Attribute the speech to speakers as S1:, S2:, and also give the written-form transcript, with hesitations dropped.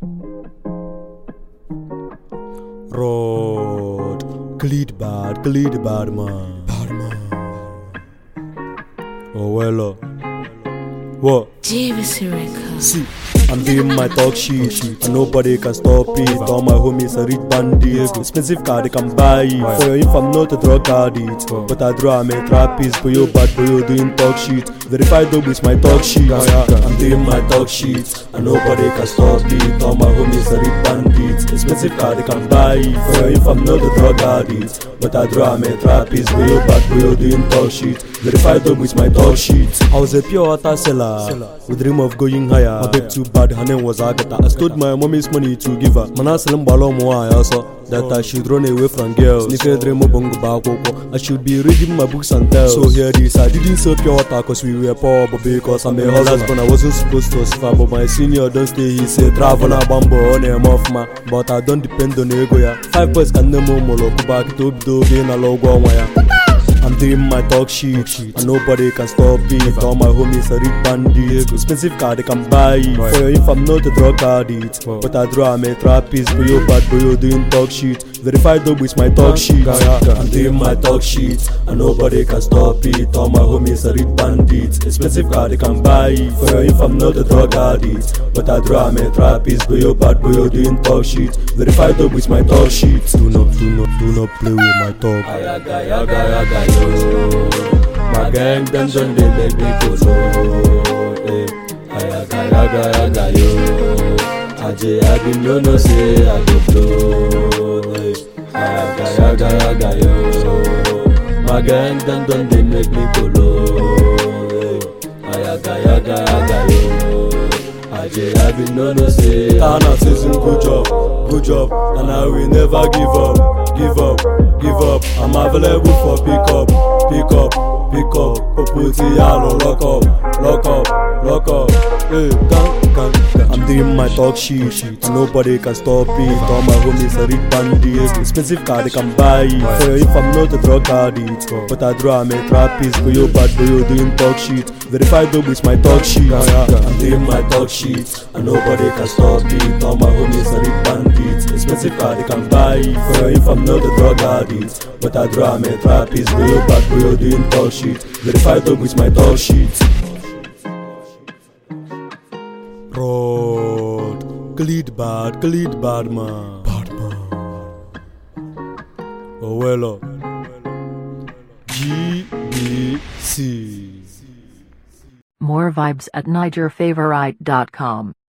S1: Rod, Glid bad man. Bad man. Oh well, what?
S2: JVC Records.
S1: See, I'm doing my talk shit, and nobody can stop it. All my homies are rich bandits. Expensive car they can buy it. For you if I'm not a drug addict, but I draw I'm a trappist. But you bad boy, you doing talk shit. Verified dog with my talk shit. I'm doing my talk shit, and nobody can stop it. All my homies are rich bandits. Expensive car they can buy it. For you if I'm not a drug addict, but I draw I'm a trappist. But you bad boy, you doing talk shit. Verified dog with my talk shit. I was a pure water seller with dream of going higher. My babe too bad, her name was Agatha. I stole my mommy's money to give her. Man, I salam balo mo I saw that I should run away from girls. Sneaker dream of bongo bakoko. I should be reading my books and tell. So here this, I didn't sell pure water cause we were poor, but because I'm a husband, I wasn't supposed to suffer. But my senior don't stay, he said travel na bambo on a month ma. But I don't depend on ego ya. 5 boys can nemo molo kubaki to do gain a logo wire. I'm doing my talk shit, and nobody can stop it. All my homies are rich bandits. Expensive car they can buy it. For you if I'm not a drug addict, but I draw I'm a trappist. But you bad boy, you doing talk shit. Verified dog with my talk shit. I'm doing my talk shit, and nobody can stop it. All my homies are rich bandits. Expensive car they can buy it. For you if I'm not a drug addict, but I draw I'm a trappist. But you bad boy, you doing talk shit. Verified dog with my talk shit. Do not play with my talk. My gang them done they make me go low. Ayaga yo. Aje adi no say I go blow. Ayaga yo. My gang them done they make me go low. Ayaga yo. Aje adi no say. Tana says good job, and I will never give up. I'm available for pick up. Put lock up. Hey, I'm doing my talk shit, and nobody can stop it. All my homies are rich bandits. Expensive car they can buy it. For if I'm not a drug addict, but I draw I'm a trappist. But you bad boy, you doing talk shit. Verified dog with my talk shit. I'm doing my talk shit, and nobody can stop it. All my homies are rich bandits. Expensive car they can buy it. For if I'm not a drug addict, but I draw I'm a trappist. But you bad boy, you doing talk shit. Verified dog with my talk shit. Rod, Glid bad man. Bad man. Oh well, GBC.
S2: More vibes at NigerFavorite.com.